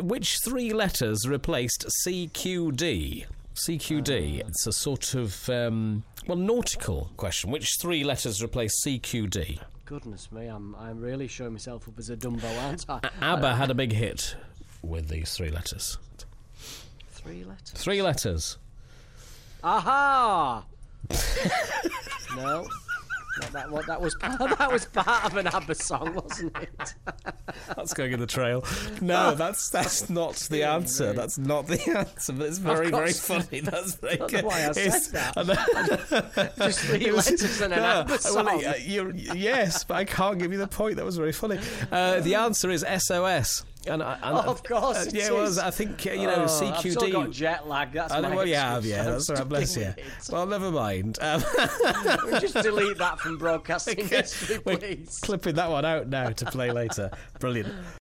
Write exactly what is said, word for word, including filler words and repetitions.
which three letters replaced C Q D? C Q D, uh, it's a sort of, um, well, nautical question. Which three letters replaced C Q D? Goodness me, I'm I'm really showing myself up as a Dumbo, aren't I? A- ABBA had a big hit with these three letters. Three letters? Three letters. Aha! No. What, that, what, that, was part, that was part of an ABBA song, wasn't it? That's going in the trail. No, that's that's not the answer. That's not the answer, but it's very, very funny. That's very I don't know why I it's, said that. Just three was, letters and an no, ABBA song. Well, uh, you're, yes, but I can't give you the point. That was very funny. Uh, the answer is S O S. And, I, and oh, of course, uh, it yeah, is. it was. I think uh, you know oh, C Q D. I've still got jet lag. That's I know my what you excuse. have. Yeah, I'm that's all right. Bless you. Well, never mind. Um, just delete that from broadcasting history, We're please. clipping that one out now to play later. Brilliant.